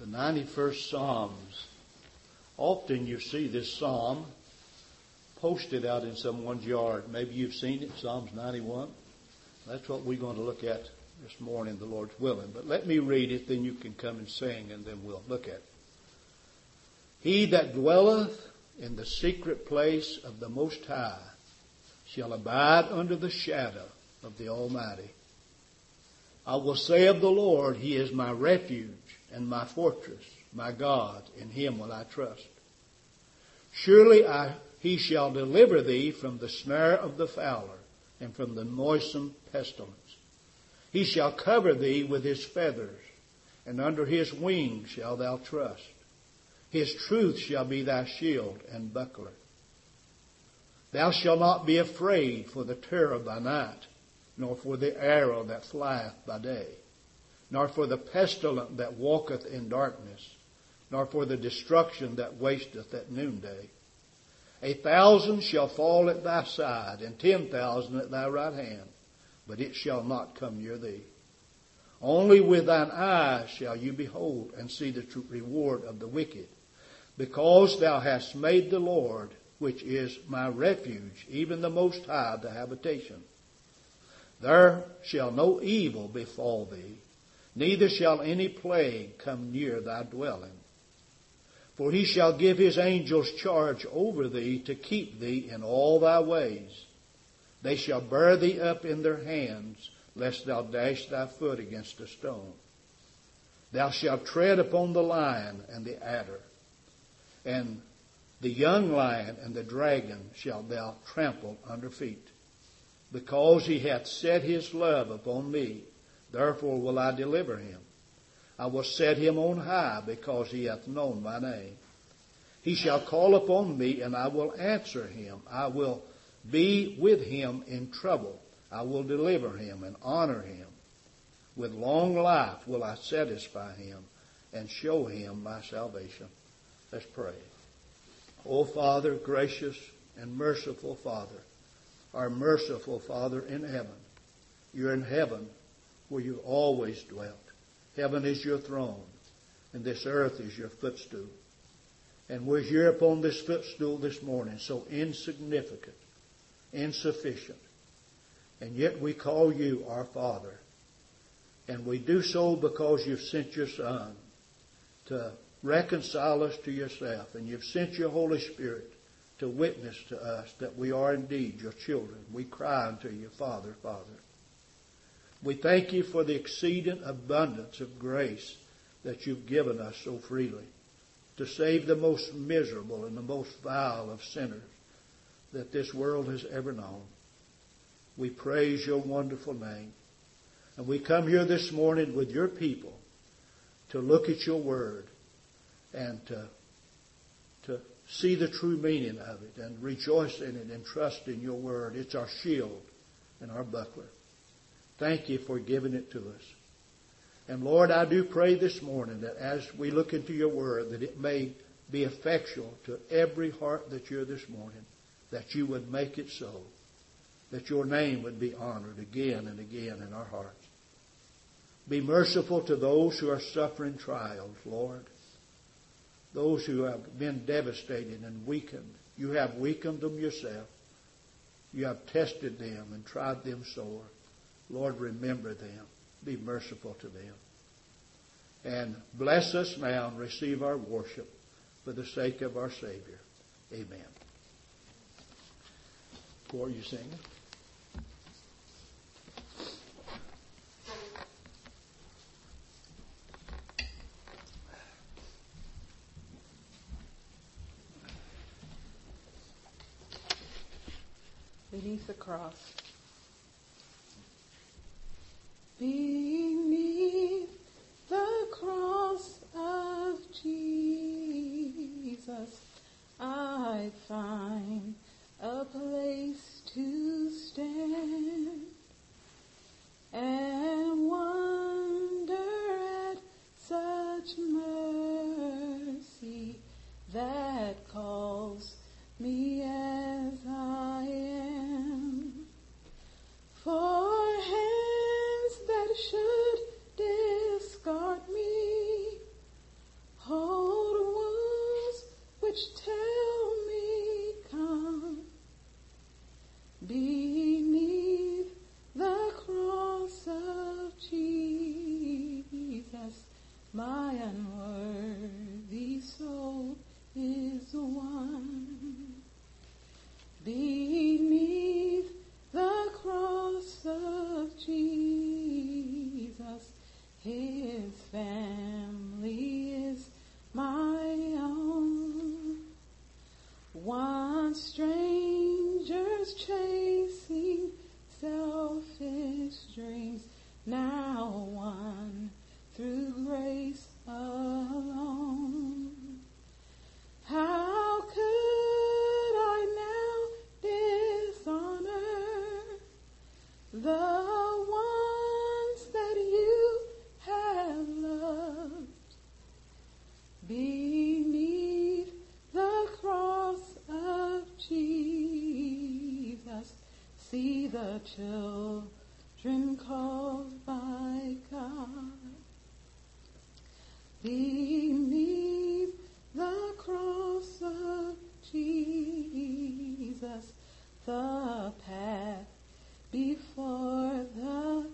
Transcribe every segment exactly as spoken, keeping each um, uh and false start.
the ninety-first Psalms. Often you see this psalm posted out in someone's yard. Maybe you've seen it, Psalms ninety-one. That's what we're going to look at this morning, the Lord's willing. But let me read it, then you can come and sing, and then we'll look at it. He that dwelleth in the secret place of the Most High shall abide under the shadow of the Almighty. I will say of the Lord, He is my refuge and my fortress, my God, in Him will I trust. Surely I, He shall deliver thee from the snare of the fowler and from the noisome pestilence. He shall cover thee with His feathers, and under His wings shalt thou trust. His truth shall be thy shield and buckler. Thou shalt not be afraid for the terror by night, nor for the arrow that flieth by day, nor for the pestilence that walketh in darkness, nor for the destruction that wasteth at noonday. A thousand shall fall at thy side, and ten thousand at thy right hand, but it shall not come near thee. Only with thine eyes shall you behold and see the reward of the wicked, because thou hast made the Lord, which is my refuge, even the Most High, the habitation. There shall no evil befall thee, neither shall any plague come near thy dwelling. For He shall give His angels charge over thee to keep thee in all thy ways. They shall bear thee up in their hands, lest thou dash thy foot against a stone. Thou shalt tread upon the lion and the adder, and the young lion and the dragon shalt thou trample under feet. Because He hath set His love upon me, therefore will I deliver him. I will set him on high, because he hath known my name. He shall call upon me, and I will answer him. I will be with him in trouble. I will deliver him and honor him. With long life will I satisfy him and show him my salvation. Let's pray. O Father, gracious and merciful Father, our merciful Father in heaven. You're in heaven where you always dwelt. Heaven is your throne, and this earth is your footstool. And we're here upon this footstool this morning, so insignificant, insufficient. And yet we call you our Father. And we do so because you've sent your Son to reconcile us to yourself. And you've sent your Holy Spirit to witness to us that we are indeed your children. We cry unto you, Father, Father. We thank you for the exceeding abundance of grace that you've given us so freely to save the most miserable and the most vile of sinners that this world has ever known. We praise your wonderful name. And we come here this morning with your people to look at your word and to, to see the true meaning of it and rejoice in it and trust in your word. It's our shield and our buckler. Thank you for giving it to us. And Lord, I do pray this morning that as we look into your word, that it may be effectual to every heart that's here this morning, that you would make it so, that your name would be honored again and again in our hearts. Be merciful to those who are suffering trials, Lord. Those who have been devastated and weakened. You have weakened them yourself. You have tested them and tried them sore. Lord, remember them. Be merciful to them. And bless us now and receive our worship for the sake of our Savior. Amen. Who are you singing? Beneath the cross. Beneath the cross of Jesus, I find a place to stand and wonder at such mercy that calls me as I am. won through grace alone. How could I now dishonor the ones that you have loved? Beneath the cross of Jesus, see the children called by God. Beneath the cross of Jesus, the path before the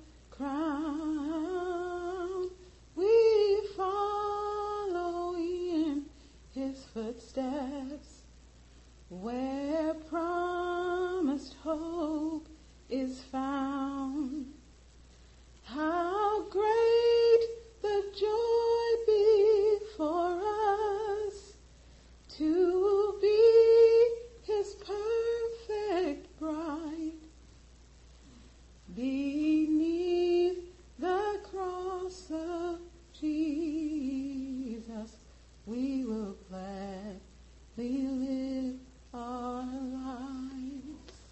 crown, we follow in his footsteps, where promised hope is found. How great the joy before us to be his perfect bride. Beneath the cross of Jesus, we will gladly live our lives.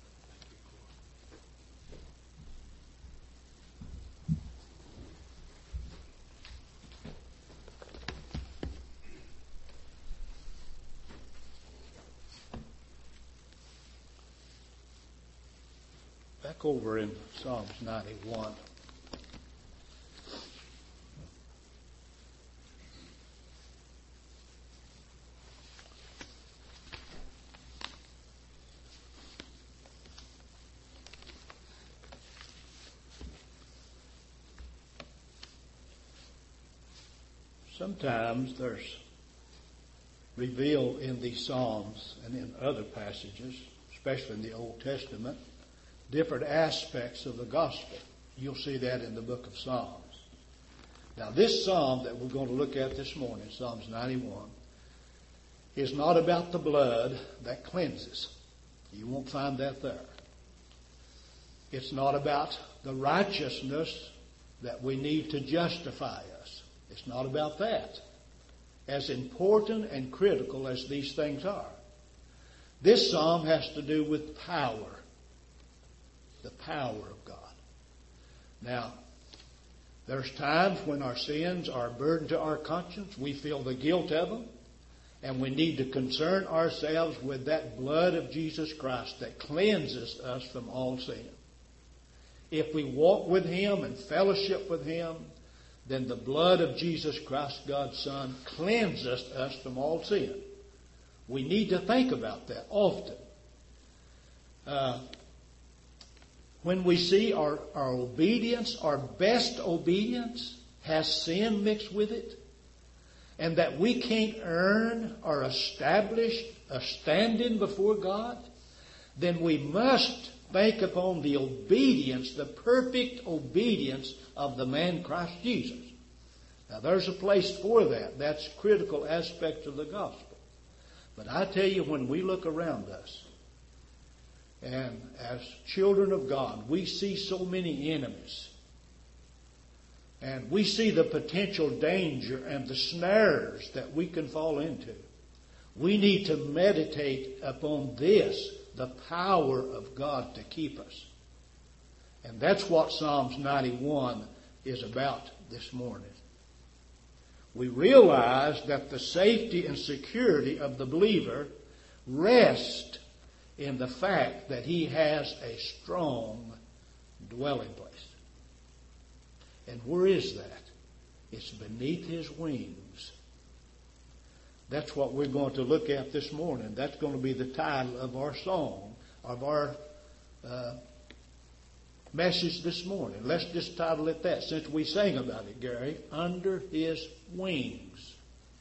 Back over in Psalms ninety-one. Sometimes there's revealed in these Psalms and in other passages, especially in the Old Testament, different aspects of the gospel. You'll see that in the book of Psalms. Now, this psalm that we're going to look at this morning, Psalms ninety-one, is not about the blood that cleanses. You won't find that there. It's not about the righteousness that we need to justify us. It's not about that. As important and critical as these things are, this psalm has to do with power. The power of God. Now, there's times when our sins are a burden to our conscience. We feel the guilt of them. And we need to concern ourselves with that blood of Jesus Christ that cleanses us from all sin. If we walk with him and fellowship with him, then the blood of Jesus Christ, God's Son, cleanses us from all sin. We need to think about that often. Uh, when we see our, our obedience, our best obedience, has sin mixed with it, and that we can't earn or establish a standing before God, then we must think upon the obedience, the perfect obedience of the man Christ Jesus. Now, there's a place for that. That's a critical aspect of the gospel. But I tell you, when we look around us, and as children of God, we see so many enemies. And we see the potential danger and the snares that we can fall into. We need to meditate upon this, the power of God to keep us. And that's what Psalms ninety-one is about this morning. We realize that the safety and security of the believer rest in the fact that he has a strong dwelling place. And where is that? It's beneath his wings. That's what we're going to look at this morning. That's going to be the title of our song, of our uh, message this morning. Let's just title it that, since we sang about it, Gary. Under his wings.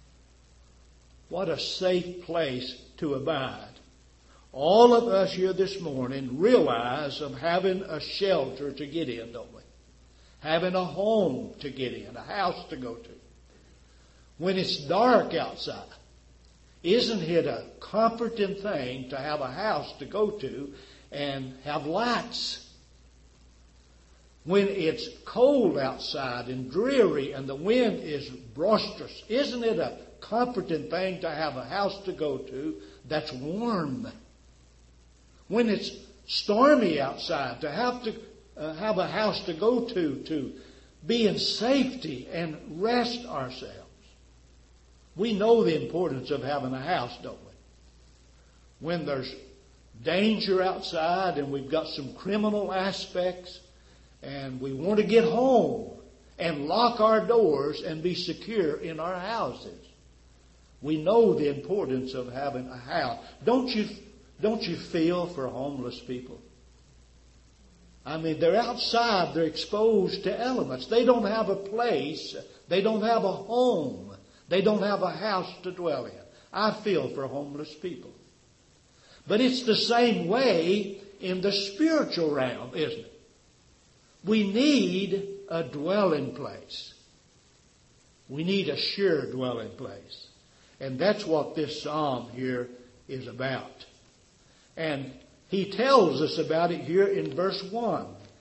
What a safe place to abide. All of us here this morning realize of having a shelter to get in, don't we? Having a home to get in, a house to go to. When it's dark outside, isn't it a comforting thing to have a house to go to and have lights? when it's cold outside and dreary and the wind is boisterous, isn't it a comforting thing to have a house to go to that's warm? When it's stormy outside, to have to uh, have a house to go to, to be in safety and rest ourselves. We know the importance of having a house, don't we? When there's danger outside and we've got some criminal aspects and we want to get home and lock our doors and be secure in our houses, we know the importance of having a house. Don't you, don't you feel for homeless people? I mean, they're outside, they're exposed to elements. They don't have a place, they don't have a home, they don't have a house to dwell in. I feel for homeless people. But it's the same way in the spiritual realm, isn't it? We need a dwelling place. We need a sure dwelling place. And that's what this psalm here is about. And he tells us about it here in verse one.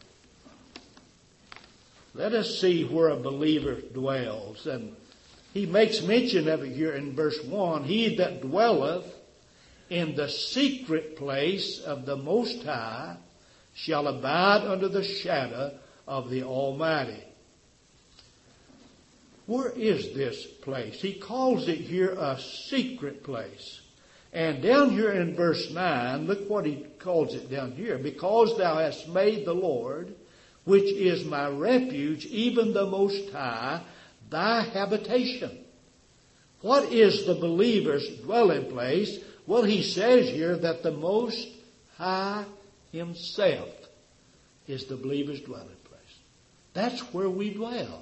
Let us see where a believer dwells. And he makes mention of it here in verse one. He that dwelleth in the secret place of the Most High shall abide under the shadow of the Almighty. Where is this place? He calls it here a secret place. And down here in verse nine, look what he calls it down here. Because thou hast made the Lord, which is my refuge, even the Most High, thy habitation. What is the believer's dwelling place? Well, he says here that the Most High himself is the believer's dwelling place. That's where we dwell.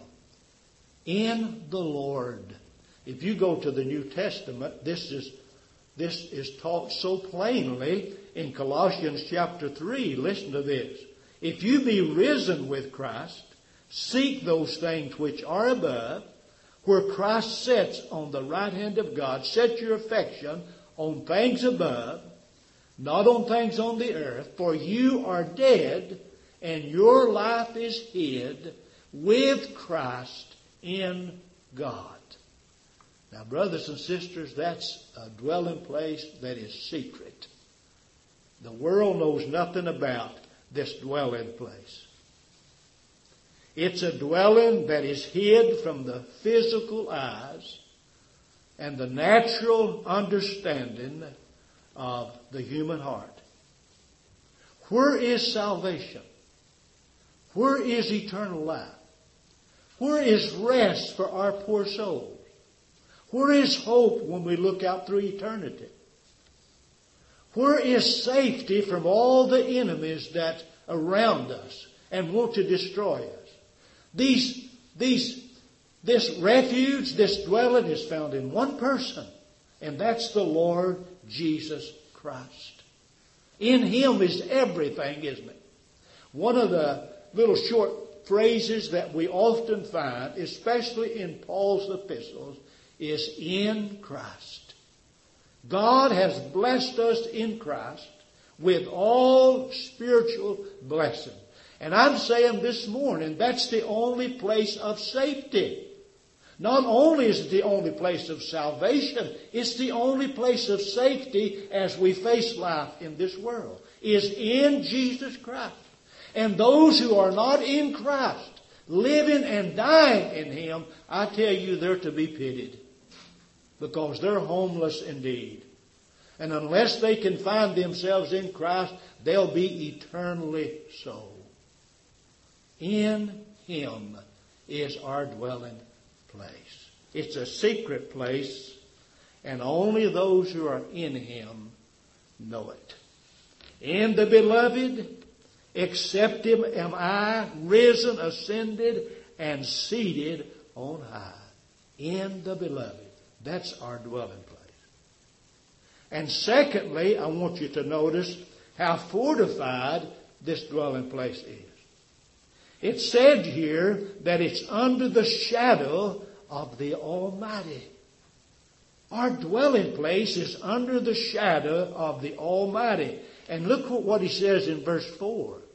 In the Lord. If you go to the New Testament, this is this is taught so plainly in Colossians chapter three. Listen to this. If you be risen with Christ, seek those things which are above, where Christ sits on the right hand of God. Set your affection on things above, not on things on the earth, for you are dead, and your life is hid with Christ in God. Now, brothers and sisters, that's a dwelling place that is secret. The world knows nothing about this dwelling place. It's a dwelling that is hid from the physical eyes and the natural understanding of the human heart. Where is salvation? Where is eternal life? Where is rest for our poor souls? Where is hope when we look out through eternity? Where is safety from all the enemies that are around us and want to destroy us? These, these, this refuge, this dwelling is found in one person, and that's the Lord Jesus Christ. In Him is everything, isn't it? One of the little short phrases that we often find, especially in Paul's epistles, is in Christ. God has blessed us in Christ with all spiritual blessing. And I'm saying this morning, that's the only place of safety. Not only is it the only place of salvation, it's the only place of safety as we face life in this world, is in Jesus Christ. And those who are not in Christ, living and dying in Him, I tell you, they're to be pitied. Because they're homeless indeed. And unless they can find themselves in Christ, they'll be eternally so. In Him is our dwelling place. It's a secret place, and only those who are in Him know it. In the Beloved, except Him am I, risen, ascended, and seated on high. In the Beloved. That's our dwelling place. And secondly, I want you to notice how fortified this dwelling place is. It's said here that it's under the shadow of the Almighty. Our dwelling place is under the shadow of the Almighty. And look what he says in verse four.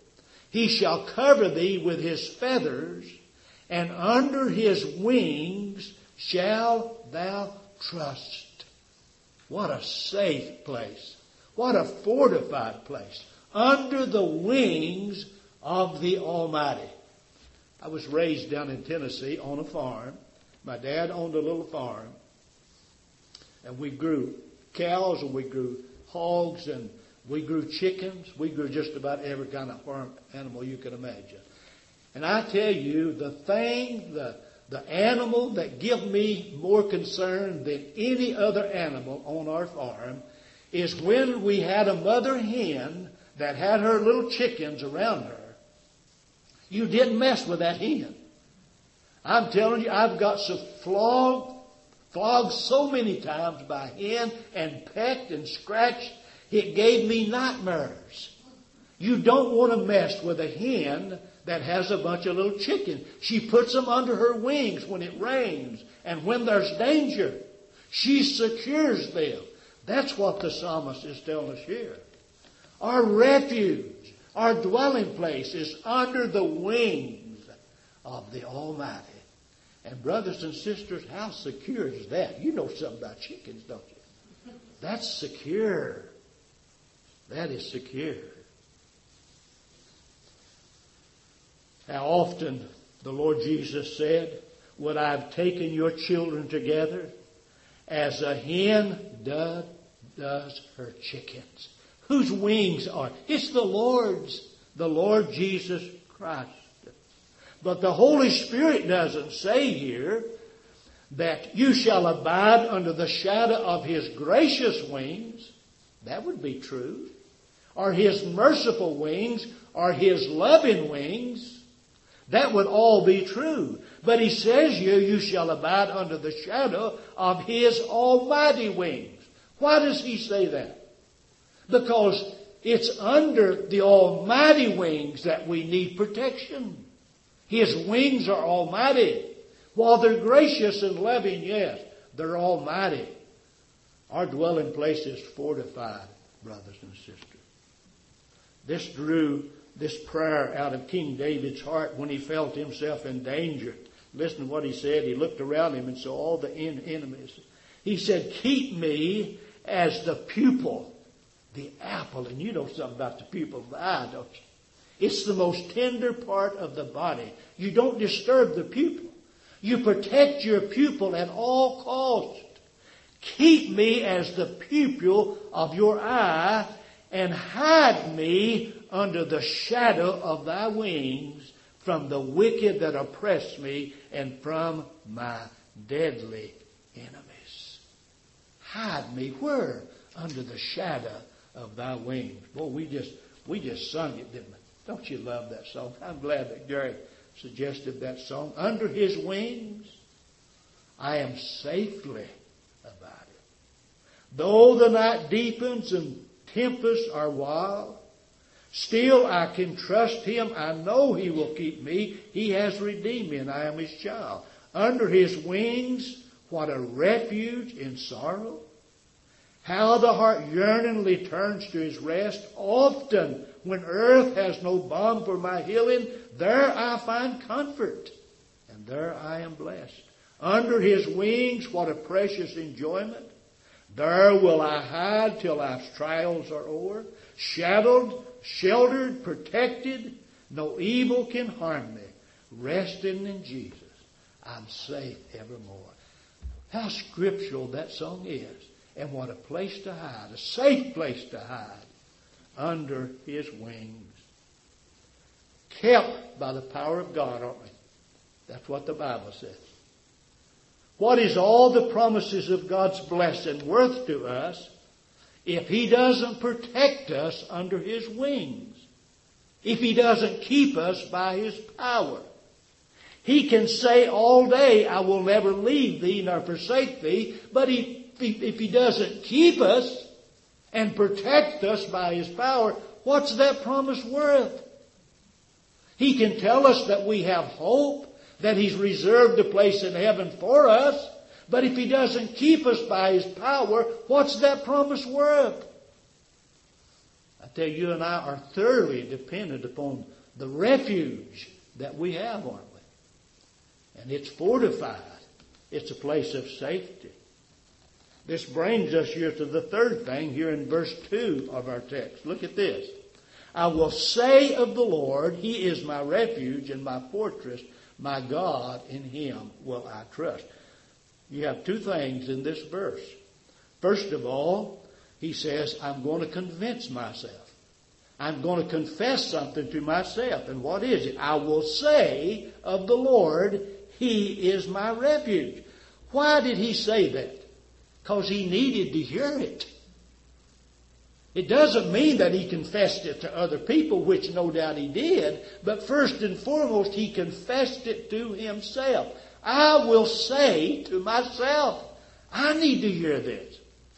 He shall cover thee with his feathers, and under his wings shalt thou trust. What a safe place. What a fortified place. Under the wings of the Almighty. I was raised down in Tennessee on a farm. My dad owned a little farm. And we grew cows and we grew hogs and we grew chickens. We grew just about every kind of farm animal you can imagine. And I tell you, the thing, the, the animal that give me more concern than any other animal on our farm is when we had a mother hen that had her little chickens around her. You didn't mess with that hen. I'm telling you, I've got so flogged, flogged so many times by hen and pecked and scratched, it gave me nightmares. You don't want to mess with a hen that has a bunch of little chickens. She puts them under her wings when it rains and when there's danger. She secures them. That's what the psalmist is telling us here. Our refuge, our dwelling place is under the wings of the Almighty. And brothers and sisters, how secure is that? You know something about chickens, don't you? That's secure. That is secure. How often the Lord Jesus said, would I have taken your children together as a hen does, does her chickens. Whose wings are? It's the Lord's, the Lord Jesus Christ. But the Holy Spirit doesn't say here that you shall abide under the shadow of His gracious wings. That would be true. Or His merciful wings, or His loving wings. That would all be true. But He says here, you shall abide under the shadow of His almighty wings. Why does He say that? Because it's under the almighty wings that we need protection. His wings are almighty. While they're gracious and loving, yes, they're almighty. Our dwelling place is fortified, brothers and sisters. This drew this prayer out of King David's heart when he felt himself in danger. Listen to what he said. He looked around him and saw all the en- enemies. He said, keep me as the pupil, the apple. And you know something about the pupil of the eye, don't you? It's the most tender part of the body. You don't disturb the pupil. You protect your pupil at all costs. Keep me as the pupil of your eye, and hide me under the shadow of thy wings from the wicked that oppress me and from my deadly enemies. Hide me where? Under the shadow of thy wings. Boy, we just we just sung it, didn't we? Don't you love that song? I'm glad that Gary suggested that song. Under His wings, I am safely abiding. Though the night deepens and tempests are wild, still I can trust Him. I know He will keep me. He has redeemed me, and I am His child. Under His wings, what a refuge in sorrow. How the heart yearningly turns to His rest. Often, when earth has no balm for my healing, there I find comfort, and there I am blessed. Under His wings, what a precious enjoyment. There will I hide till life's trials are o'er. Shadowed, sheltered, protected, no evil can harm me. Resting in Jesus, I'm safe evermore. How scriptural that song is. And what a place to hide, a safe place to hide, under His wings. Kept by the power of God, aren't we? That's what the Bible says. What is all the promises of God's blessing worth to us if He doesn't protect us under His wings? If He doesn't keep us by His power? He can say all day, I will never leave thee nor forsake thee, but he If He doesn't keep us and protect us by His power, what's that promise worth? He can tell us that we have hope, that He's reserved a place in heaven for us, but if He doesn't keep us by His power, what's that promise worth? I tell you, you and I are thoroughly dependent upon the refuge that we have, aren't we? And it's fortified. It's a place of safety. This brings us here to the third thing here in verse two of our text. Look at this. I will say of the Lord, He is my refuge and my fortress, my God, in Him will I trust. You have two things in this verse. First of all, he says, I'm going to convince myself. I'm going to confess something to myself. And what is it? I will say of the Lord, He is my refuge. Why did he say that? Because he needed to hear it. It doesn't mean that he confessed it to other people, which no doubt he did. But first and foremost, he confessed it to himself. I will say to myself, I need to hear this.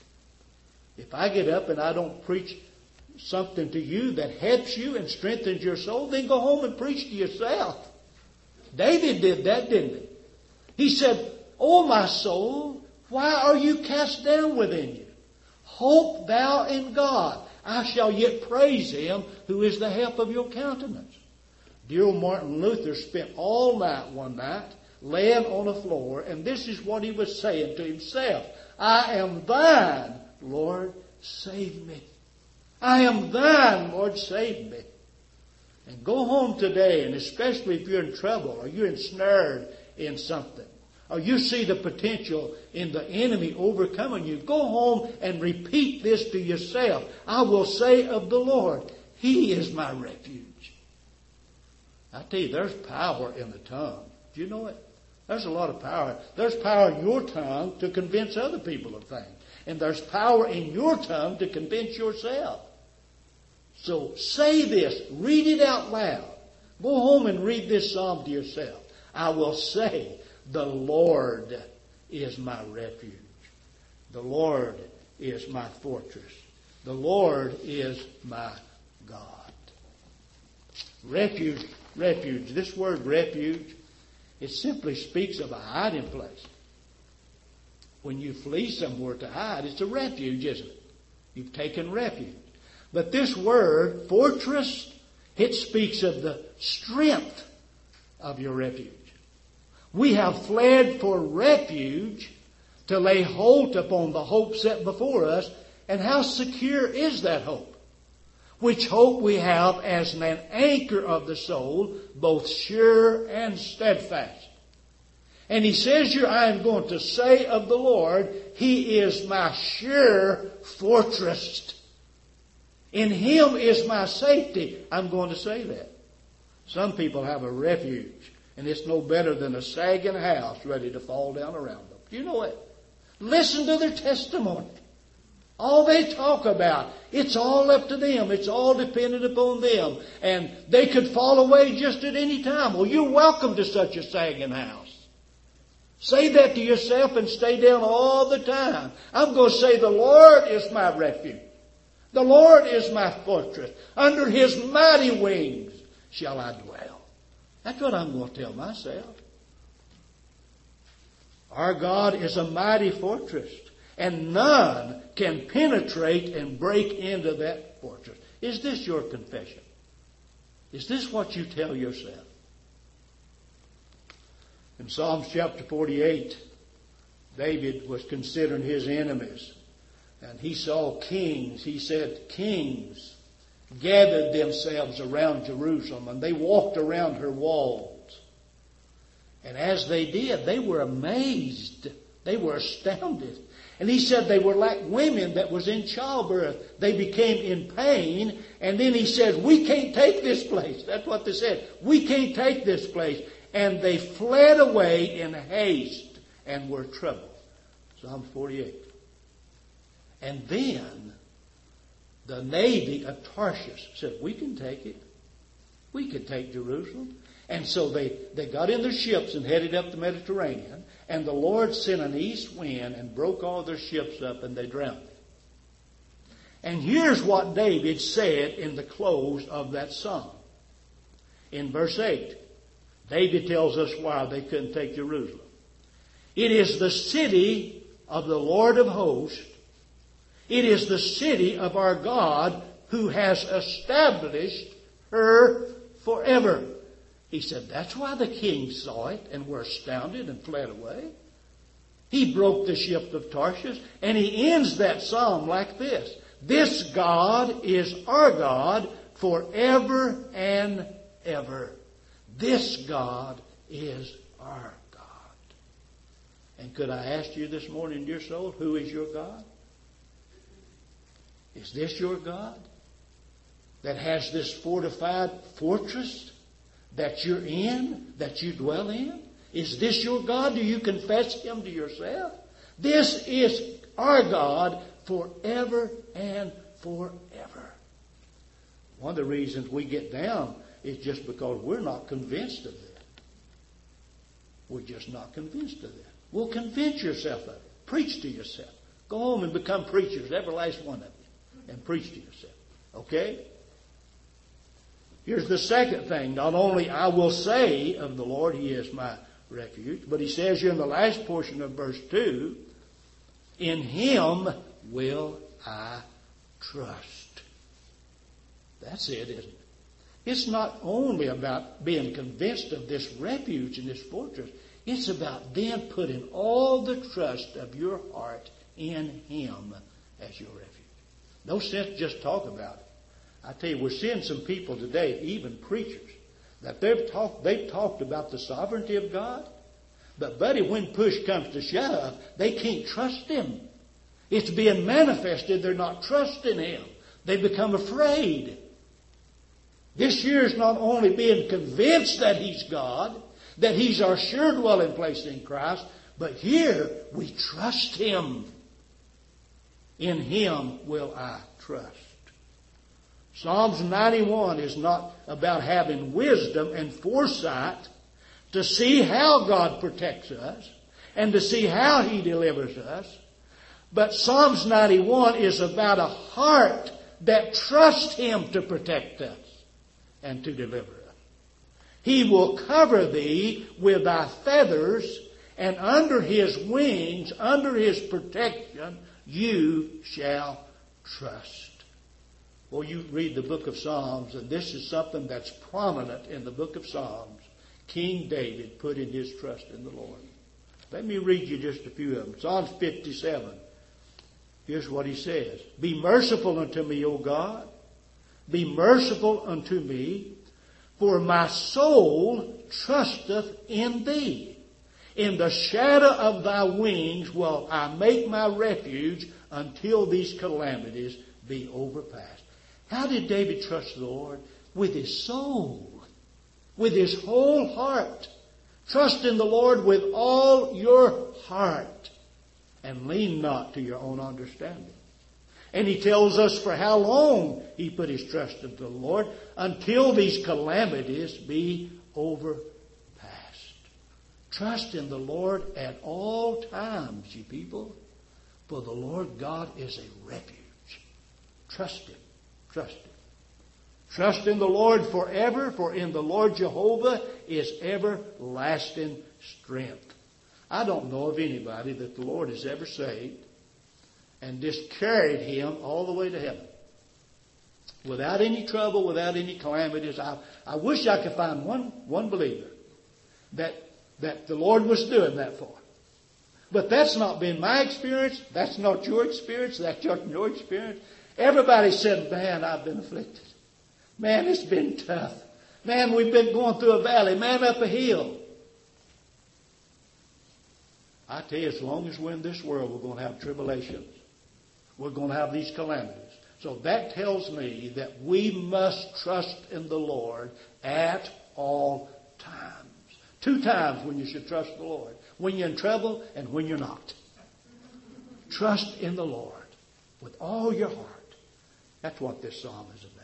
If I get up and I don't preach something to you that helps you and strengthens your soul, then go home and preach to yourself. David did that, didn't he? He said, O my soul, why are you cast down within you? Hope thou in God. I shall yet praise Him who is the help of your countenance. Dear old Martin Luther spent all night one night laying on the floor, and this is what he was saying to himself. I am thine, Lord, save me. I am thine, Lord, save me. And go home today, and especially if you're in trouble or you're ensnared in something, or you see the potential in the enemy overcoming you, go home and repeat this to yourself. I will say of the Lord, He is my refuge. I tell you, there's power in the tongue. Do you know it? There's a lot of power. There's power in your tongue to convince other people of things. And there's power in your tongue to convince yourself. So say this. Read it out loud. Go home and read this psalm to yourself. I will say, the Lord is my refuge. The Lord is my fortress. The Lord is my God. Refuge, refuge. This word refuge, it simply speaks of a hiding place. When you flee somewhere to hide, it's a refuge, isn't it? You've taken refuge. But this word, fortress, it speaks of the strength of your refuge. We have fled for refuge to lay hold upon the hope set before us. And how secure is that hope? Which hope we have as an anchor of the soul, both sure and steadfast. And he says here, I am going to say of the Lord, He is my sure fortress. In Him is my safety. I'm going to say that. Some people have a refuge, and it's no better than a sagging house ready to fall down around them. Do you know it? Listen to their testimony. All they talk about, it's all up to them. It's all dependent upon them. And they could fall away just at any time. Well, you're welcome to such a sagging house. Say that to yourself and stay down all the time. I'm going to say the Lord is my refuge. The Lord is my fortress. Under His mighty wings shall I dwell. That's what I'm going to tell myself. Our God is a mighty fortress, and none can penetrate and break into that fortress. Is this your confession? Is this what you tell yourself? In Psalms chapter forty-eight, David was considering his enemies, and he saw kings. He said, kings gathered themselves around Jerusalem, and they walked around her walls. And as they did, they were amazed. They were astounded. And he said they were like women that was in childbirth. They became in pain. And then he said, we can't take this place. That's what they said. We can't take this place. And they fled away in haste and were troubled. Psalm forty-eight. And then the navy of Tarshish said, we can take it. We could take Jerusalem. And so they, they got in their ships and headed up the Mediterranean. And the Lord sent an east wind and broke all their ships up, and they drowned. And here's what David said in the close of that psalm. In verse eight, David tells us why they couldn't take Jerusalem. It is the city of the Lord of hosts. It is the city of our God who has established her forever. He said, that's why the king saw it and were astounded and fled away. He broke the ship of Tarshish, and he ends that psalm like this. This God is our God forever and ever. This God is our God. And could I ask you this morning, dear soul, who is your God? Is this your God that has this fortified fortress that you're in, that you dwell in? Is this your God? Do you confess Him to yourself? This is our God forever and forever. One of the reasons we get down is just because we're not convinced of that. We're just not convinced of that. Well, convince yourself of it. Preach to yourself. Go home and become preachers, every last one of you, and preach to yourself. Okay? Here's the second thing. Not only I will say of the Lord, He is my refuge, but he says here in the last portion of verse two, in Him will I trust. That's it, isn't it? It's not only about being convinced of this refuge and this fortress. It's about then putting all the trust of your heart in Him as your refuge. No sense just talk about it. I tell you, we're seeing some people today, even preachers, that they've talked, they've talked about the sovereignty of God. But buddy, when push comes to shove, they can't trust Him. It's being manifested. They're not trusting Him. They become afraid. This year is not only being convinced that He's God, that He's our sure dwelling place in Christ, but here we trust Him. In Him will I trust. Psalms ninety-one is not about having wisdom and foresight to see how God protects us and to see how He delivers us. But Psalms ninety-one is about a heart that trusts Him to protect us and to deliver us. He will cover thee with thy feathers, and under His wings, under His protection, you shall trust. Well, you read the book of Psalms, and this is something that's prominent in the book of Psalms. King David putting his trust in the Lord. Let me read you just a few of them. Psalms fifty-seven. Here's what he says. Be merciful unto me, O God. Be merciful unto me, for my soul trusteth in thee. In the shadow of thy wings will I make my refuge until these calamities be overpassed. How did David trust the Lord? With his soul. With his whole heart. Trust in the Lord with all your heart. And lean not to your own understanding. And he tells us for how long he put his trust in the Lord. Until these calamities be overpassed. Trust in the Lord at all times, ye people. For the Lord God is a refuge. Trust Him. Trust Him. Trust in the Lord forever, for in the Lord Jehovah is everlasting strength. I don't know of anybody that the Lord has ever saved and just carried him all the way to heaven. Without any trouble, without any calamities. I, I wish I could find one, one believer that, that the Lord was doing that for. But that's not been my experience. That's not your experience. That's not your experience. Everybody said, man, I've been afflicted. Man, it's been tough. Man, we've been going through a valley. Man, up a hill. I tell you, as long as we're in this world, we're going to have tribulations. We're going to have these calamities. So that tells me that we must trust in the Lord at all times. Two times when you should trust the Lord. When you're in trouble and when you're not. Trust in the Lord with all your heart. That's what this psalm is about.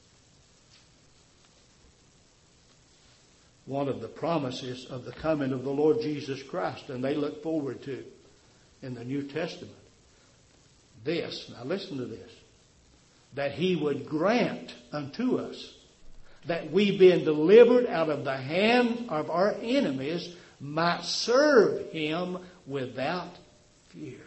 One of the promises of the coming of the Lord Jesus Christ, and they look forward to in the New Testament. This, now listen to this, that He would grant unto us that we, being delivered out of the hand of our enemies, might serve Him without fear.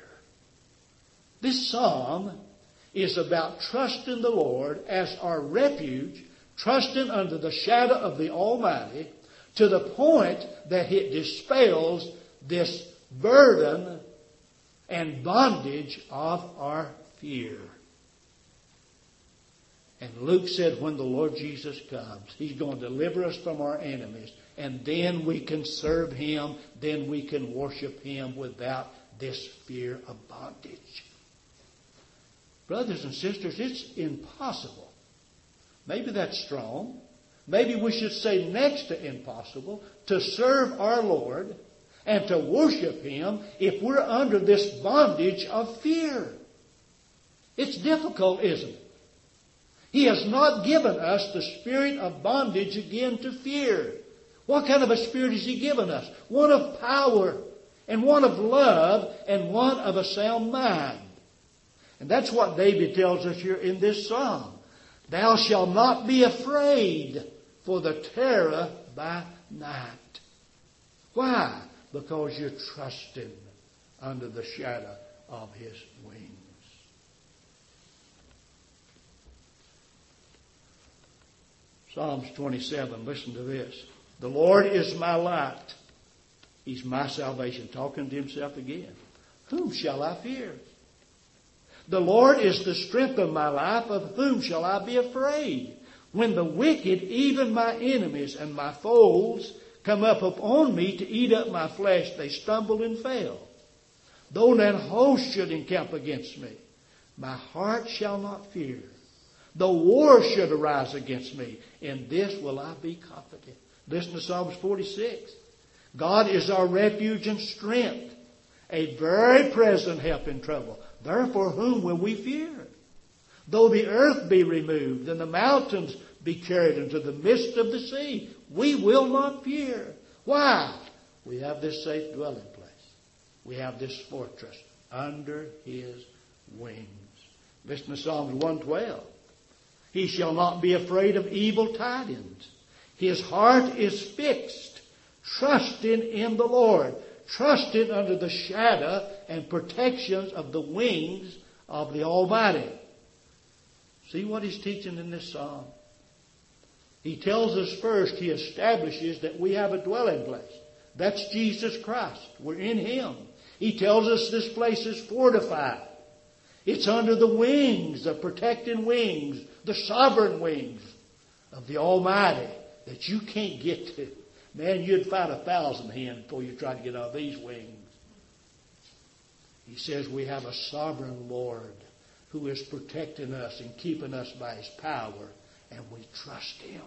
This psalm is about trusting the Lord as our refuge, trusting under the shadow of the Almighty to the point that it dispels this burden and bondage of our fear. And Luke said when the Lord Jesus comes, He's going to deliver us from our enemies. And then we can serve Him. Then we can worship Him without this fear of bondage. Brothers and sisters, it's impossible. Maybe that's strong. Maybe we should say next to impossible to serve our Lord and to worship Him if we're under this bondage of fear. It's difficult, isn't it? He has not given us the spirit of bondage again to fear. What kind of a spirit has He given us? One of power and one of love and one of a sound mind. And that's what David tells us here in this psalm. Thou shalt not be afraid for the terror by night. Why? Because you're trusting under the shadow of His wings. Psalms twenty-seven, listen to this. The Lord is my light. He's my salvation. Talking to Himself again. Whom shall I fear? The Lord is the strength of my life. Of whom shall I be afraid? When the wicked, even my enemies and my foes, come up upon me to eat up my flesh, they stumble and fail. Though an host should encamp against me, my heart shall not fear. Though war should arise against me, in this will I be confident. Listen to Psalms forty-six. God is our refuge and strength, a very present help in trouble. Therefore, whom will we fear? Though the earth be removed and the mountains be carried into the midst of the sea, we will not fear. Why? We have this safe dwelling place. We have this fortress under His wings. Listen to Psalms one twelve. He shall not be afraid of evil tidings. His heart is fixed, trusting in the Lord, trusting under the shadow and protections of the wings of the Almighty. See what he's teaching in this psalm? He tells us first, he establishes that we have a dwelling place. That's Jesus Christ. We're in Him. He tells us this place is fortified. It's under the wings, the protecting wings, the sovereign wings of the Almighty that you can't get to. Man, you'd fight a thousand hens before you try to get on these wings. He says we have a sovereign Lord who is protecting us and keeping us by His power, and we trust Him.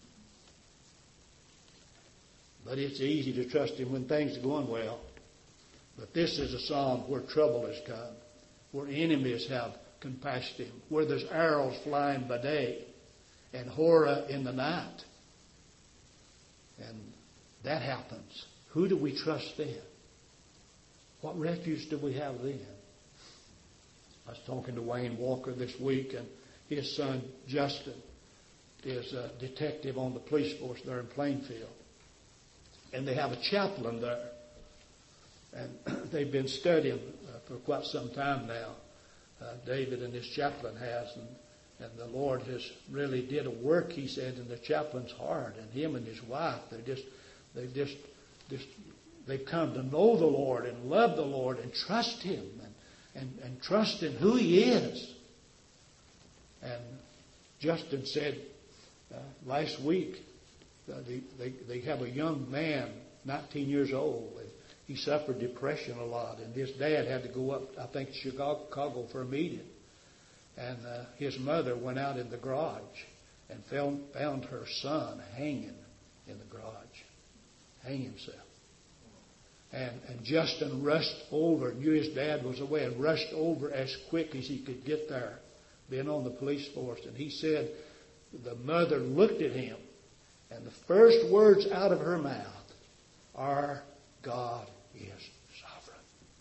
But it's easy to trust Him when things are going well. But this is a psalm where trouble has come, where enemies have compassed Him, where there's arrows flying by day and horror in the night. And that happens. Who do we trust then? What refuge do we have then? I was talking to Wayne Walker this week, and his son Justin is a detective on the police force there in Plainfield. And they have a chaplain there. And they've been studying uh, for quite some time now. Uh, David and his chaplain has, and, and the Lord has really did a work, he said, in the chaplain's heart. And him and his wife, they just, they've just, just, they've come to know the Lord and love the Lord and trust Him and, and, and trust in who He is. And Justin said uh, last week, uh, they, they, they have a young man, nineteen years old, and he suffered depression a lot, and his dad had to go up, I think, to Chicago for a meeting. And uh, his mother went out in the garage and found, found her son hanging in the garage, hanging himself. And, and Justin rushed over, knew his dad was away, and rushed over as quick as he could get there, being on the police force. And he said the mother looked at him, and the first words out of her mouth are, God is sovereign.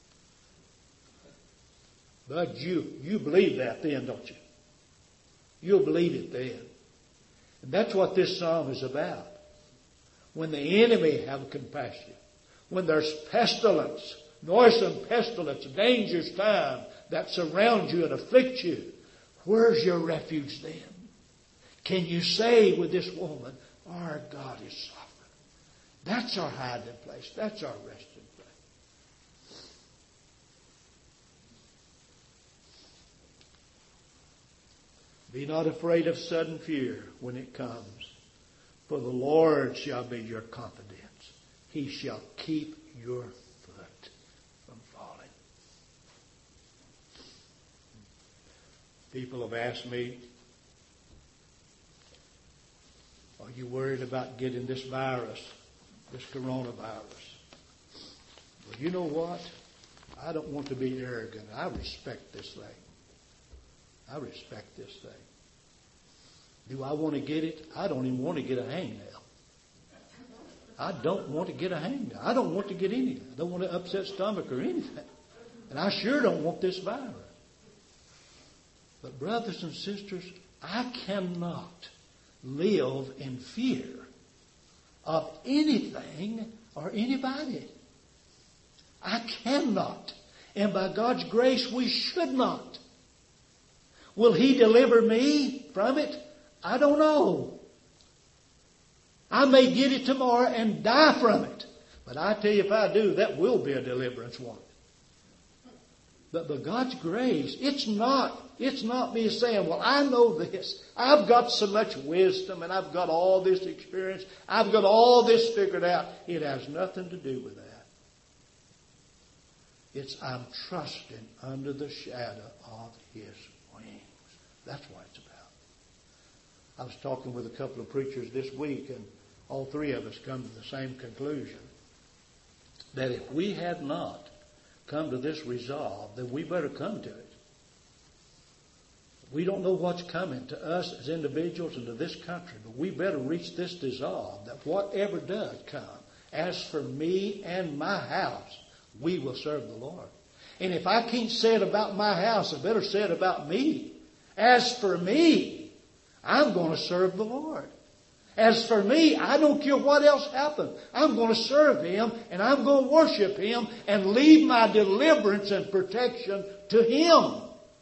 But you, you believe that then, don't you? You'll believe it then. And that's what this psalm is about. When the enemy have compassion, when there's pestilence, noisome pestilence, dangerous time that surrounds you and afflicts you, where's your refuge then? Can you say with this woman, our God is sovereign? That's our hiding place. That's our resting place. Be not afraid of sudden fear when it comes, for the Lord shall be your confidence. He shall keep your foot from falling. People have asked me, are you worried about getting this virus, this coronavirus? Well, you know what? I don't want to be arrogant. I respect this thing. I respect this thing. Do I want to get it? I don't even want to get a hangnail. I don't want to get a hangnail. I don't want to get anything. I don't want to upset stomach or anything. And I sure don't want this virus. But brothers and sisters, I cannot live in fear of anything or anybody. I cannot. And by God's grace, we should not. Will He deliver me from it? I don't know. I may get it tomorrow and die from it. But I tell you, if I do, that will be a deliverance one. But by God's grace, it's not, it's not me saying, well, I know this. I've got so much wisdom and I've got all this experience. I've got all this figured out. It has nothing to do with that. It's I'm trusting under the shadow of His wings. That's what it's about. I was talking with a couple of preachers this week, and all three of us come to the same conclusion. That if we had not come to this resolve, then we better come to it. We don't know what's coming to us as individuals and to this country, but we better reach this resolve that whatever does come, as for me and my house, we will serve the Lord. And if I can't say it about my house, I better say it about me. As for me, I'm going to serve the Lord. As for me, I don't care what else happens. I'm going to serve Him and I'm going to worship Him and leave my deliverance and protection to Him.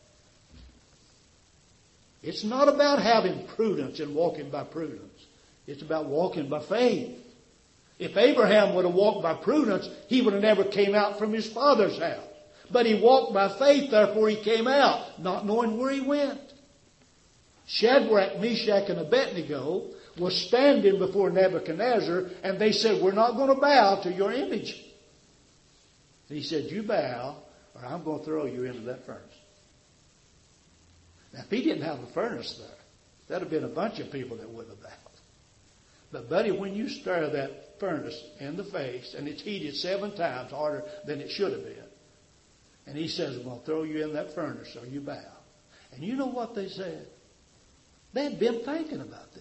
It's not about having prudence and walking by prudence. It's about walking by faith. If Abraham would have walked by prudence, he would have never came out from his father's house. But he walked by faith, therefore he came out, not knowing where he went. Shadrach, Meshach, and Abednego was standing before Nebuchadnezzar, and they said, we're not going to bow to your image. And he said, you bow, or I'm going to throw you into that furnace. Now, if he didn't have a furnace there, there'd have been a bunch of people that would have bowed. But, buddy, when you stir that furnace in the face, and it's heated seven times harder than it should have been, and he says, I'm going to throw you in that furnace, so you bow. And you know what they said? They'd been thinking about this.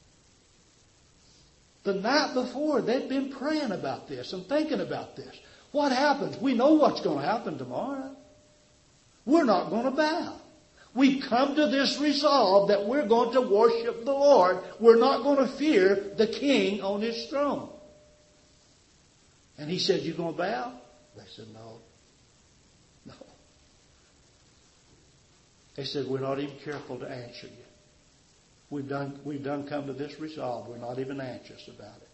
The night before, they'd been praying about this and thinking about this. What happens? We know what's going to happen tomorrow. We're not going to bow. We've come to this resolve that we're going to worship the Lord. We're not going to fear the king on his throne. And he said, you going to bow? They said, no. No. They said, we're not even careful to answer you. We've done, we've done come to this resolve. We're not even anxious about it.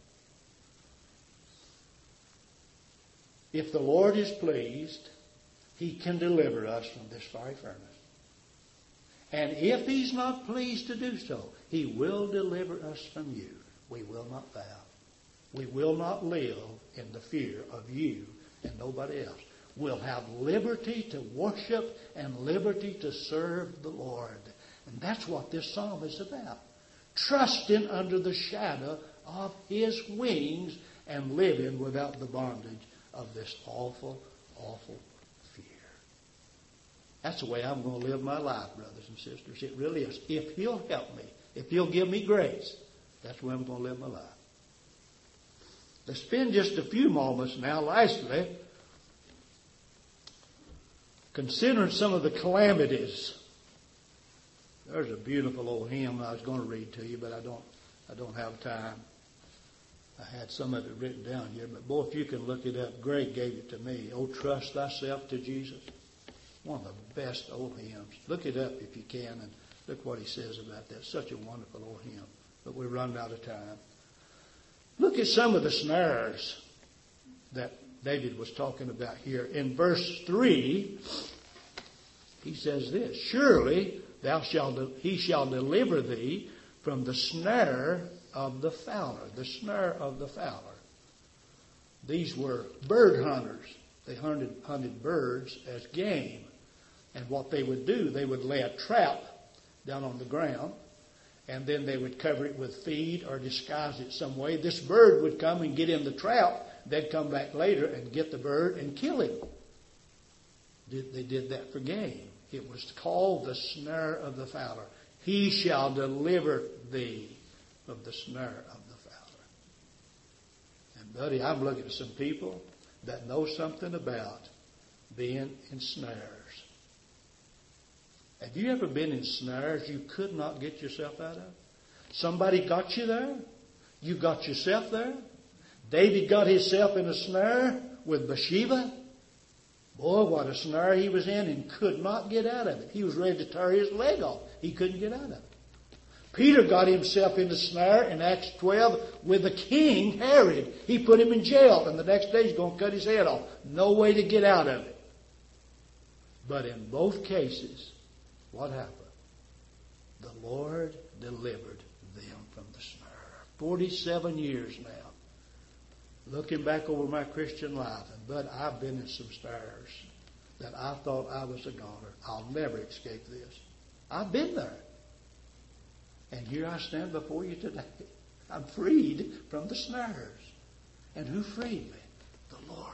If the Lord is pleased, He can deliver us from this fiery furnace. And if He's not pleased to do so, He will deliver us from you. We will not bow. We will not live in the fear of you and nobody else. We'll have liberty to worship and liberty to serve the Lord. And that's what this psalm is about. Trusting under the shadow of His wings and living without the bondage of this awful, awful fear. That's the way I'm going to live my life, brothers and sisters. It really is. If He'll help me, if He'll give me grace, that's the way I'm going to live my life. Let's spend just a few moments now, lastly, considering some of the calamities. There's a beautiful old hymn I was going to read to you, but I don't, I don't have time. I had some of it written down here, but boy, if you can look it up, Greg gave it to me. Oh, trust thyself to Jesus. One of the best old hymns. Look it up if you can and Look what he says about that. Such a wonderful old hymn. But we're running out of time. Look at some of the snares that David was talking about here. In verse three, he says this, surely thou shalt, he shall deliver thee from the snare of the fowler. The snare of the fowler. These were bird hunters. They hunted, hunted birds as game. And what they would do, they would lay a trap down on the ground, and then they would cover it with feed or disguise it some way. This bird would come and get in the trap. They'd come back later and get the bird and kill him. They did that for game. It was called the snare of the fowler. He shall deliver thee from the snare of the fowler. And buddy, I'm looking at some people that know something about being in snares. Have you ever been in snares you could not get yourself out of? Somebody got you there. You got yourself there. David got himself in a snare with Bathsheba. Boy, what a snare he was in and could not get out of it. He was ready to tear his leg off. He couldn't get out of it. Peter got himself in a snare in Acts twelve with the king, Herod. He put him in jail, and the next day he's going to cut his head off. No way to get out of it. But in both cases, what happened? The Lord delivered them from the snare. Forty-seven years now. Looking back over my Christian life, and but I've been in some snares that I thought I was a goner. I'll never escape this. I've been there. And here I stand before you today. I'm freed from the snares. And who freed me? The Lord.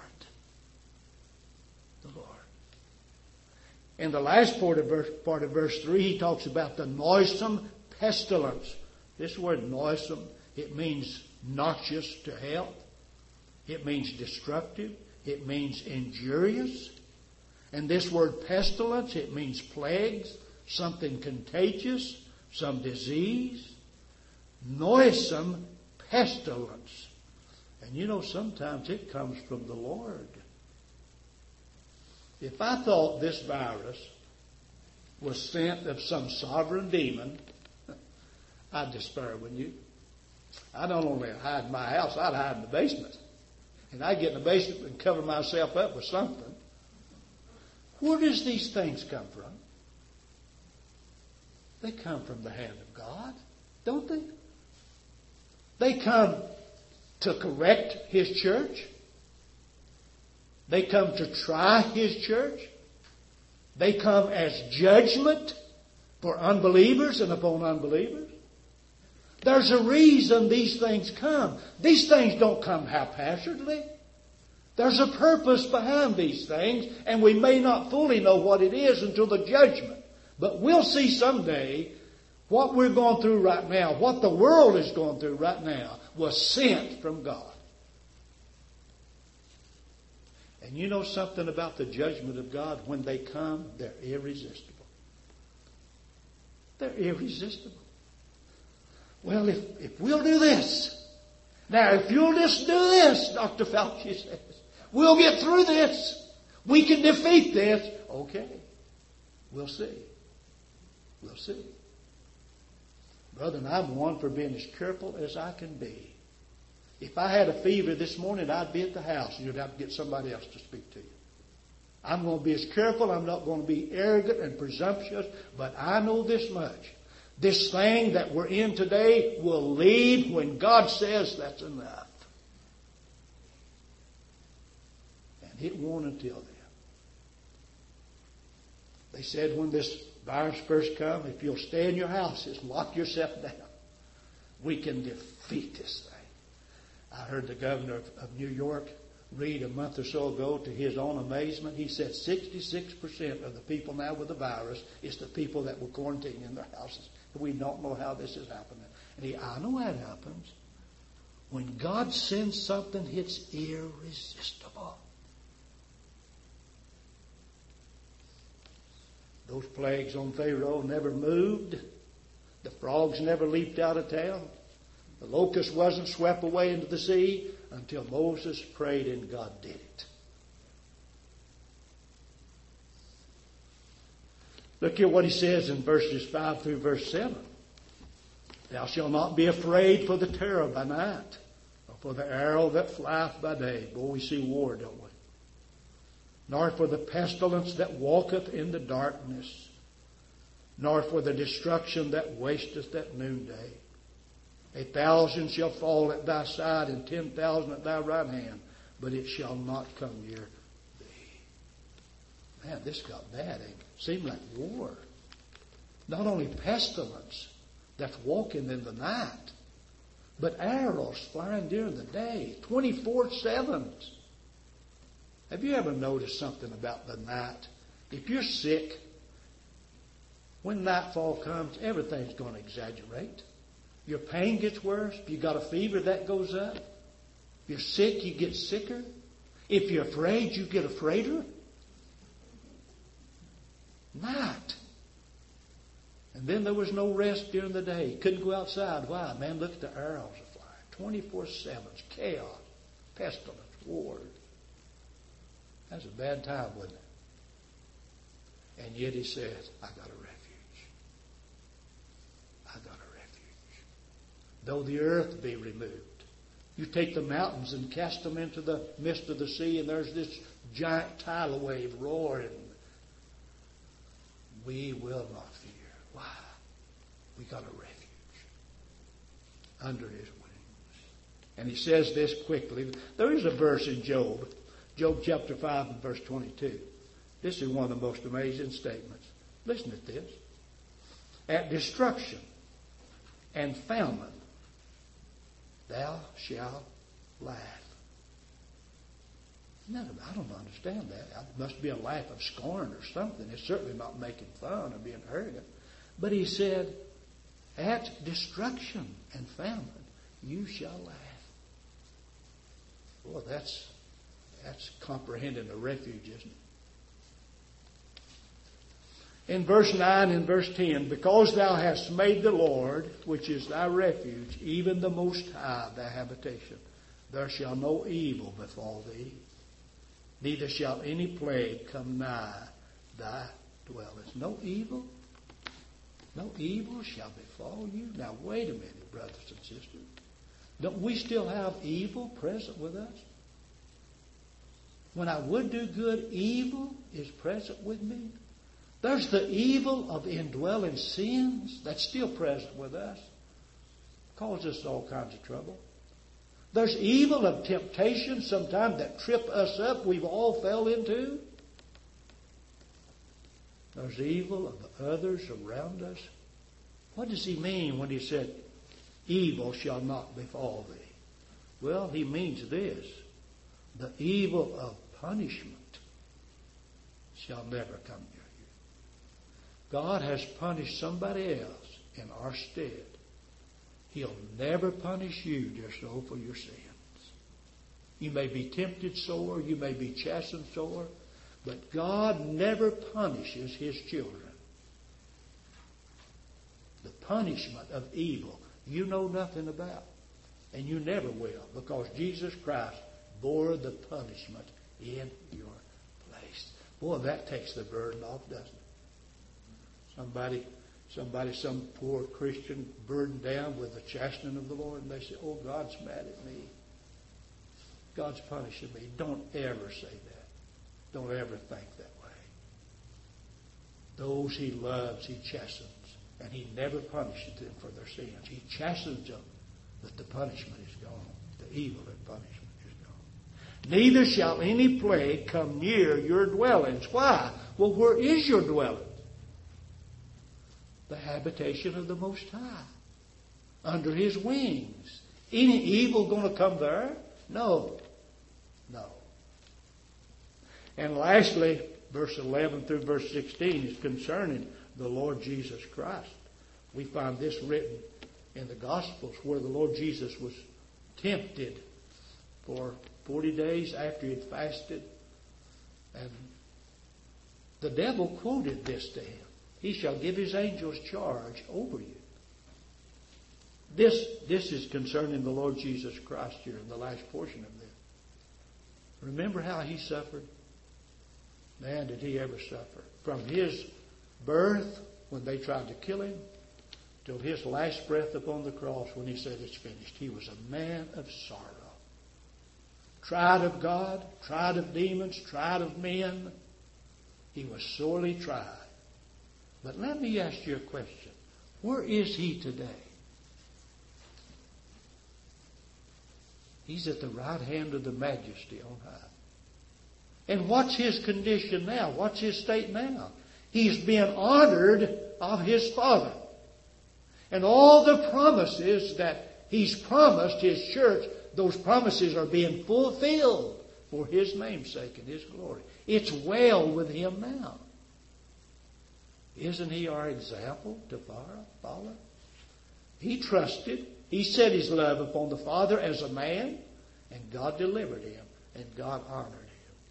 The Lord. In the last part of verse, part of verse three, he talks about the noisome pestilence. This word noisome, it means noxious to health. It means destructive. It means injurious. And this word pestilence, it means plagues, something contagious, some disease. Noisome pestilence. And you know, sometimes it comes from the Lord. If I thought this virus was sent of some sovereign demon, I'd despair, wouldn't you? I'd not only hide in my house, I'd hide in the basement. And I'd get in the basement and cover myself up with something. Where does these things come from? They come from the hand of God, don't they? They come to correct His church. They come to try His church. They come as judgment for unbelievers and upon unbelievers. There's a reason these things come. These things don't come haphazardly. There's a purpose behind these things, and we may not fully know what it is until the judgment. But we'll see someday what we're going through right now, what the world is going through right now, was sent from God. And you know something about the judgment of God? When they come, they're irresistible. They're irresistible. Well, if, if we'll do this, now if you'll just do this, Doctor Fauci says, we'll get through this. We can defeat this. Okay. We'll see. We'll see. Brother, I'm one for being as careful as I can be. If I had a fever this morning, I'd be at the house and you'd have to get somebody else to speak to you. I'm going to be as careful. I'm not going to be arrogant and presumptuous, but I know this much. This thing that we're in today will leave when God says that's enough. And it won't until then. They said when this virus first come, if you'll stay in your houses, lock yourself down, we can defeat this thing. I heard the governor of, of New York read a month or so ago, to his own amazement, he said sixty-six percent of the people now with the virus is the people that were quarantined in their houses. We don't know how this is happening. And he, I know how it happens. When God sends something, it's irresistible. Those plagues on Pharaoh never moved. The frogs never leaped out of town. The locust wasn't swept away into the sea until Moses prayed and God did it. Look at what he says in verses five through verse seven. Thou shalt not be afraid for the terror by night, or for the arrow that flieth by day. Boy, we see war, don't we? Nor for the pestilence that walketh in the darkness, nor for the destruction that wasteth at noonday. A thousand shall fall at thy side, and ten thousand at thy right hand, but it shall not come near thee. Man, this got bad, ain't it? Seemed like war. Not only pestilence that's walking in the night, but arrows flying during the day, twenty-four seven. Have you ever noticed something about the night? If you're sick, when nightfall comes, everything's going to exaggerate. Your pain gets worse. If you got a fever, that goes up. If you're sick, you get sicker. If you're afraid, you get afraider. Night. And then there was no rest during the day. Couldn't go outside. Why? Man, look at the arrows that fly. twenty-four seven. Chaos. Pestilence. War. That's a bad time, wasn't it? And yet he says, I got a refuge. I got a refuge. Though the earth be removed. You take the mountains and cast them into the midst of the sea, and there's this giant tidal wave roaring. We will not fear. Why? We got a refuge under his wings. And he says this quickly. There is a verse in Job, Job chapter five and verse twenty-two. This is one of the most amazing statements. Listen to this. At destruction and famine, thou shalt laugh. No, I don't understand that. It must be a laugh of scorn or something. It's certainly not making fun or being arrogant. But he said, at destruction and famine, you shall laugh. Well, that's, that's comprehending a refuge, isn't it? In verse nine and verse ten, because thou hast made the Lord, which is thy refuge, even the Most High, thy habitation, there shall no evil befall thee, neither shall any plague come nigh thy dwellings. No evil? No evil shall befall you? Now, wait a minute, brothers and sisters. Don't we still have evil present with us? When I would do good, evil is present with me. There's the evil of indwelling sins that's still present with us. Causes us all kinds of trouble. There's evil of temptation sometimes that trip us up, we've all fell into. There's evil of the others around us. What does he mean when he said, evil shall not befall thee? Well, he means this. The evil of punishment shall never come near you. God has punished somebody else in our stead. He'll never punish you, dear soul, for your sins. You may be tempted sore, you may be chastened sore, but God never punishes his children. The punishment of evil you know nothing about, and you never will, because Jesus Christ bore the punishment in your place. Boy, that takes the burden off, doesn't it? Somebody Somebody, some poor Christian burdened down with the chastening of the Lord, and they say, oh, God's mad at me. God's punishing me. Don't ever say that. Don't ever think that way. Those he loves, he chastens, and he never punishes them for their sins. He chastens them, but the punishment is gone. The evil and punishment is gone. Neither shall any plague come near your dwellings. Why? Well, where is your dwelling? The habitation of the Most High. Under his wings. Any evil going to come there? No. No. And lastly, verse eleven through verse sixteen is concerning the Lord Jesus Christ. We find this written in the Gospels where the Lord Jesus was tempted for forty days after he had fasted. And the devil quoted this to him. He shall give his angels charge over you. This, this is concerning the Lord Jesus Christ here in the last portion of this. Remember how he suffered? Man, did he ever suffer. From his birth, when they tried to kill him, till his last breath upon the cross when he said it's finished. He was a man of sorrow. Tried of God, tried of demons, tried of men. He was sorely tried. But let me ask you a question. Where is he today? He's at the right hand of the Majesty on high. And what's his condition now? What's his state now? He's being honored of his Father. And all the promises that he's promised his church, those promises are being fulfilled for his name's sake and his glory. It's well with him now. Isn't he our example to follow? He trusted. He set his love upon the Father as a man, and God delivered him, and God honored him.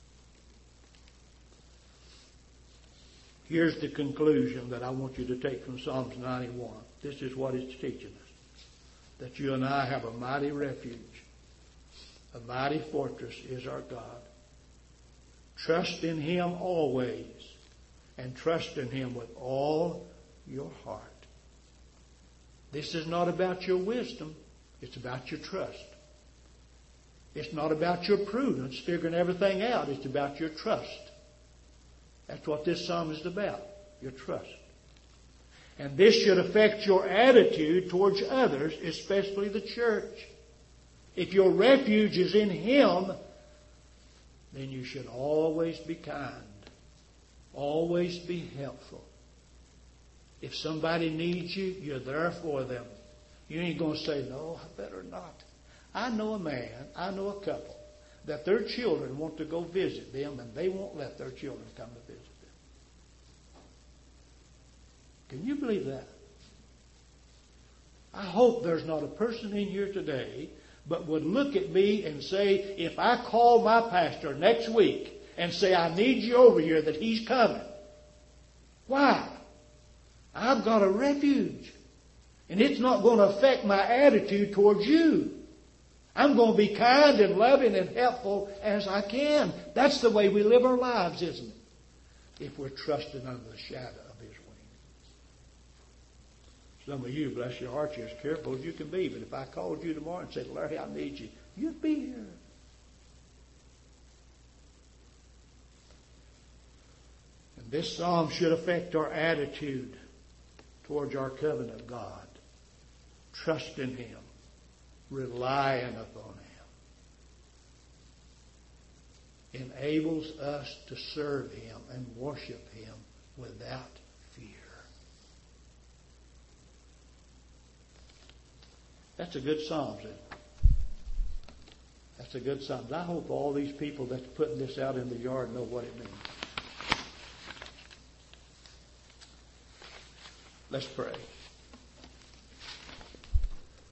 Here's the conclusion that I want you to take from Psalms ninety-one. This is what it's teaching us. That you and I have a mighty refuge. A mighty fortress is our God. Trust in him always. And trust in him with all your heart. This is not about your wisdom. It's about your trust. It's not about your prudence, figuring everything out. It's about your trust. That's what this psalm is about, your trust. And this should affect your attitude towards others, especially the church. If your refuge is in him, then you should always be kind. Always be helpful. If somebody needs you, you're there for them. You ain't going to say, no, I better not. I know a man, I know a couple, that their children want to go visit them, and they won't let their children come to visit them. Can you believe that? I hope there's not a person in here today but would look at me and say, if I call my pastor next week and say, I need you over here, that he's coming. Why? I've got a refuge. And it's not going to affect my attitude towards you. I'm going to be kind and loving and helpful as I can. That's the way we live our lives, isn't it? If we're trusting under the shadow of his wing. Some of you, bless your heart, you're as careful as you can be. But if I called you tomorrow and said, Larry, I need you, you'd be here. And this psalm should affect our attitude towards our covenant God. Trust in him. Relying upon him. Enables us to serve him and worship him without fear. That's a good psalm, isn't it? That's a good psalm. I hope all these people that's putting this out in the yard know what it means. Let's pray.